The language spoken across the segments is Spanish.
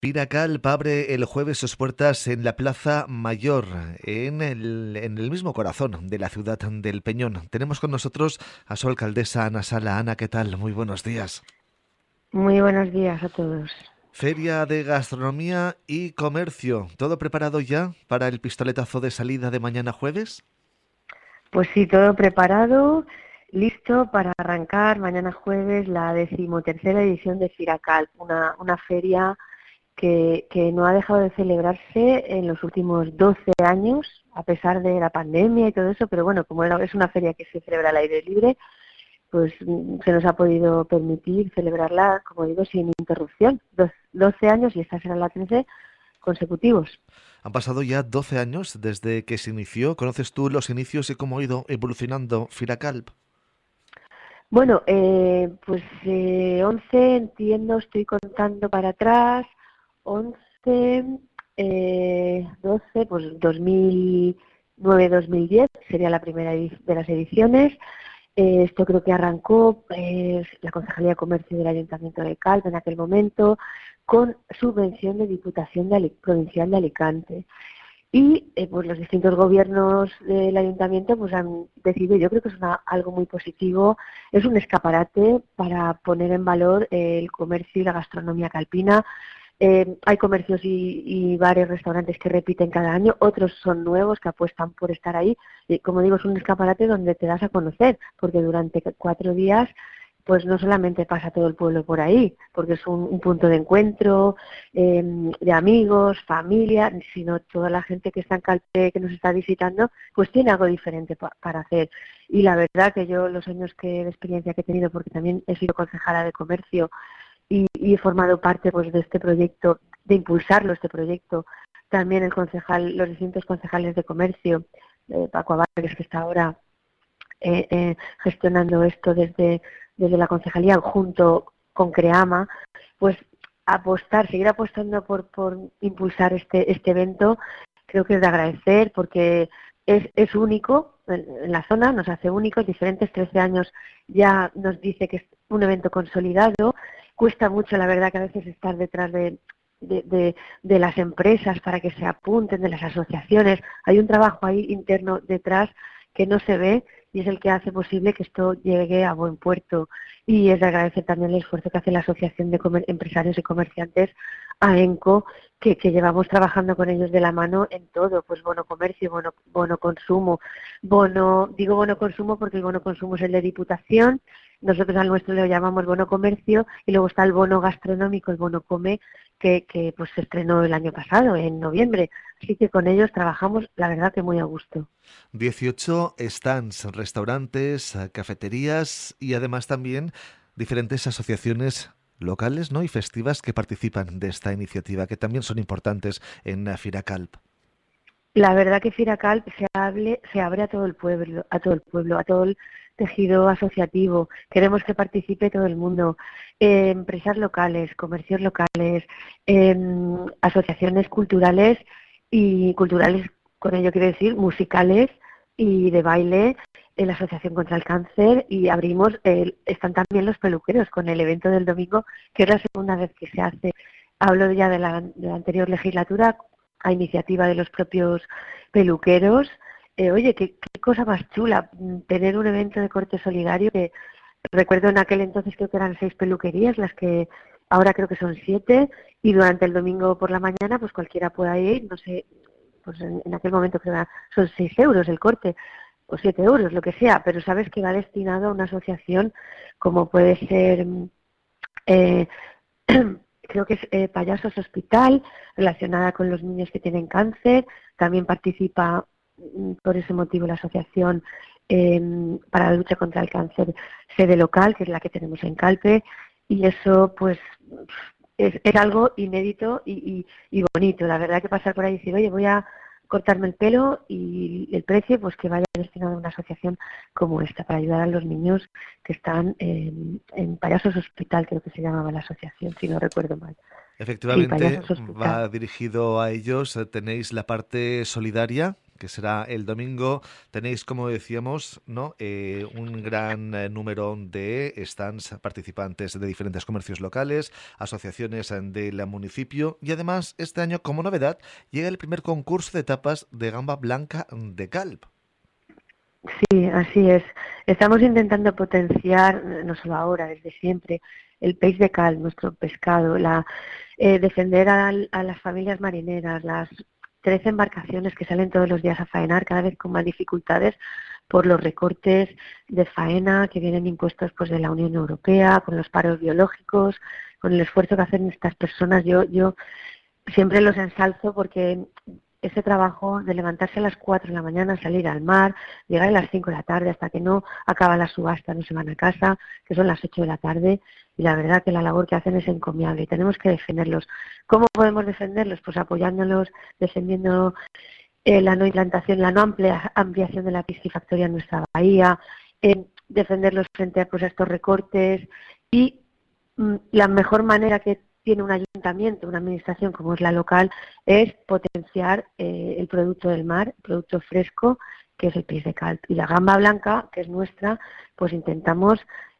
Piracalp abre el jueves sus puertas en la Plaza Mayor, en el mismo corazón de la ciudad del Peñón. Tenemos con nosotros a su alcaldesa Ana Sala. Ana, ¿qué tal? Muy buenos días. Muy buenos días a todos. Feria de Gastronomía y Comercio. ¿Todo preparado ya para el pistoletazo de salida de mañana jueves? Pues sí, todo preparado, listo para arrancar mañana jueves la 13ª edición de Firacalp, una feria que no ha dejado de celebrarse en los últimos 12 años, a pesar de la pandemia y todo eso, pero bueno, como es una feria que se celebra al aire libre, pues se nos ha podido permitir celebrarla, como digo, sin interrupción. 12 años y esta será la 13 consecutivos. Han pasado ya 12 años desde que se inició. ¿Conoces tú los inicios y cómo ha ido evolucionando Firacalp? Bueno, 11 entiendo, estoy contando para atrás, 11, 12, pues 2009-2010 sería la primera de las ediciones. Esto creo que arrancó la Concejalía de Comercio del Ayuntamiento de Calpe en aquel momento, con subvención de Diputación Provincial de Alicante. Y pues los distintos gobiernos del ayuntamiento pues han decidido, yo creo que es algo muy positivo, es un escaparate para poner en valor el comercio y la gastronomía calpina. Hay comercios y bares, restaurantes que repiten cada año, otros son nuevos que apuestan por estar ahí. Y como digo, es un escaparate donde te das a conocer, porque durante 4 días pues no solamente pasa todo el pueblo por ahí, porque es un punto de encuentro de amigos, familia, sino toda la gente que está en Calpe, que nos está visitando, pues tiene algo diferente para hacer. Y la verdad que yo los años de experiencia que he tenido, porque también he sido concejala de comercio y he formado parte pues de este proyecto, de impulsarlo este proyecto, también los distintos concejales de comercio, Paco Abad, que está ahora gestionando esto desde la concejalía junto con CREAMA, pues seguir apostando por impulsar este evento, creo que es de agradecer porque es único en la zona, nos hace únicos, diferentes, 13 años ya nos dice que es un evento consolidado, cuesta mucho la verdad que a veces estar detrás de las empresas para que se apunten, de las asociaciones, hay un trabajo ahí interno detrás que no se ve y es el que hace posible que esto llegue a buen puerto. Y es de agradecer también el esfuerzo que hace la Asociación de Empresarios y Comerciantes, AENCO, que llevamos trabajando con ellos de la mano en todo, pues bono comercio, bono consumo. Digo bono consumo porque el bono consumo es el de Diputación, nosotros al nuestro lo llamamos bono comercio y luego está el bono gastronómico, el bono come, que pues se estrenó el año pasado, en noviembre. Así que con ellos trabajamos, la verdad que muy a gusto. 18 stands, restaurantes, cafeterías y además también diferentes asociaciones locales, ¿no?, y festivas que participan de esta iniciativa, que también son importantes en Firacalp. La verdad que Firacalp se abre a todo el pueblo, a todo el tejido asociativo. Queremos que participe todo el mundo, empresas locales, comercios locales, asociaciones culturales y culturales, con ello quiero decir musicales y de baile, la Asociación contra el Cáncer y están también los peluqueros con el evento del domingo, que es la segunda vez que se hace. Hablo ya de la anterior legislatura, a iniciativa de los propios peluqueros. Oye, qué cosa más chula, tener un evento de corte solidario que recuerdo en aquel entonces creo que eran 6 peluquerías, las que ahora creo que son 7, y durante el domingo por la mañana pues cualquiera pueda ir, no sé, pues en aquel momento creo que son 6 euros el corte, o 7 euros, lo que sea, pero sabes que va destinado a una asociación como puede ser eh, creo que es Payasos Hospital, relacionada con los niños que tienen cáncer. También participa por ese motivo la asociación para la lucha contra el cáncer sede local, que es la que tenemos en Calpe, y eso pues es algo inédito y bonito. La verdad que pasar por ahí y decir, oye, voy a cortarme el pelo y el precio pues que vaya destinado a una asociación como esta para ayudar a los niños que están en Payasos Hospital, creo que se llamaba la asociación, si no recuerdo mal. Sí, Efectivamente, Payasos Hospital. va dirigido a ellos. Tenéis la parte solidaria, que será el domingo. Tenéis, como decíamos, ¿no? Un gran número de stands participantes de diferentes comercios locales, asociaciones del municipio, y además este año, como novedad, llega el primer concurso de tapas de gamba blanca de Calp. Sí, así es. Estamos intentando potenciar, no solo ahora, desde siempre, el peix de cal, nuestro pescado, defender a las familias marineras, las 13 embarcaciones que salen todos los días a faenar, cada vez con más dificultades por los recortes de faena que vienen impuestos pues de la Unión Europea, con los paros biológicos, con el esfuerzo que hacen estas personas. Yo siempre los ensalzo porque ese trabajo de levantarse a las 4 de la mañana, salir al mar, llegar a las 5 de la tarde hasta que no acaba la subasta, no se van a casa, que son las 8 de la tarde, y la verdad que la labor que hacen es encomiable y tenemos que defenderlos. ¿Cómo podemos defenderlos? Pues apoyándolos, defendiendo la no implantación, la no ampliación de la piscifactoría en nuestra bahía, defenderlos frente a, pues, a estos recortes y la mejor manera que tiene un ayuntamiento, una administración como es la local, es potenciar el producto del mar, el producto fresco, que es el peix de cal. Y la gamba blanca, que es nuestra, pues intentamos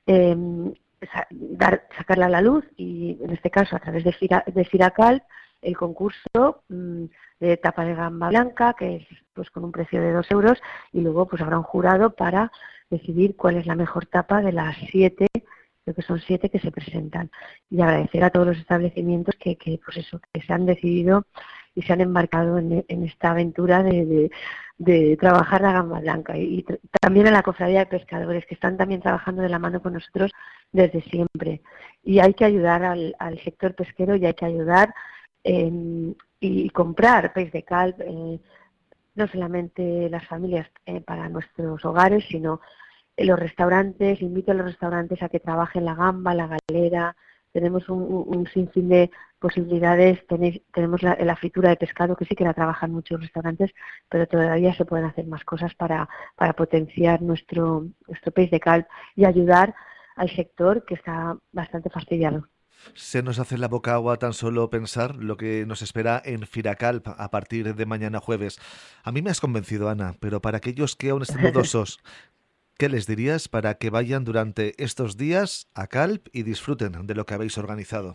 sacarla a la luz y, en este caso, a través de Firacal, el concurso de tapa de gamba blanca, que es pues con un precio de 2 euros, y luego pues habrá un jurado para decidir cuál es la mejor tapa de las 7, creo que son 7 que se presentan, y agradecer a todos los establecimientos que pues eso, que se han decidido y se han embarcado en esta aventura de trabajar la gamba blanca, y también a la cofradía de pescadores, que están también trabajando de la mano con nosotros desde siempre. Y hay que ayudar al sector pesquero, y hay que ayudar y comprar peix de cal, no solamente las familias para nuestros hogares, sino los restaurantes. Invito a los restaurantes a que trabajen la gamba, la galera. Tenemos un sinfín de posibilidades. Tenemos la fritura de pescado, que sí que la trabajan muchos restaurantes, pero todavía se pueden hacer más cosas para potenciar nuestro peix de cal y ayudar al sector, que está bastante fastidiado. Se nos hace la boca agua tan solo pensar lo que nos espera en Firacalp a partir de mañana jueves. A mí me has convencido, Ana, pero para aquellos que aún estén dudosos, ¿qué les dirías para que vayan durante estos días a Calp y disfruten de lo que habéis organizado?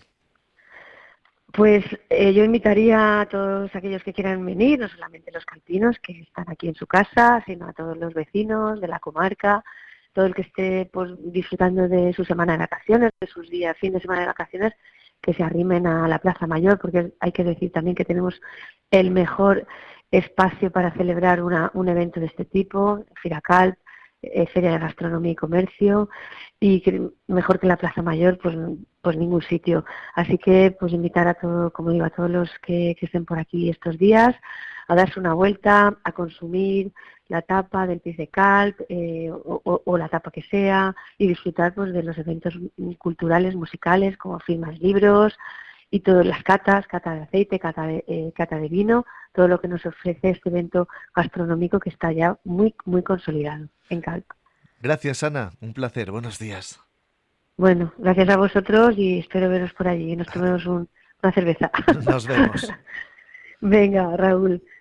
Pues yo invitaría a todos aquellos que quieran venir, no solamente los calpinos que están aquí en su casa, sino a todos los vecinos de la comarca, todo el que esté pues disfrutando de su semana de vacaciones, de sus días, fin de semana de vacaciones, que se arrimen a la Plaza Mayor, porque hay que decir también que tenemos el mejor espacio para celebrar un evento de este tipo, Firacalp, Feria de Gastronomía y Comercio, y que mejor que la Plaza Mayor, pues ningún sitio. Así que pues invitar a todo, como digo, a todos los que estén por aquí estos días, a darse una vuelta, a consumir la tapa del peix de Calp o la tapa que sea, y disfrutar pues de los eventos culturales, musicales, como firmas libros y todas las catas, cata de aceite, cata de vino, todo lo que nos ofrece este evento gastronómico que está ya muy, muy consolidado en Calp. Gracias, Ana. Un placer. Buenos días. Bueno, gracias a vosotros y espero veros por allí y nos tomemos una cerveza. Nos vemos. Venga, Raúl.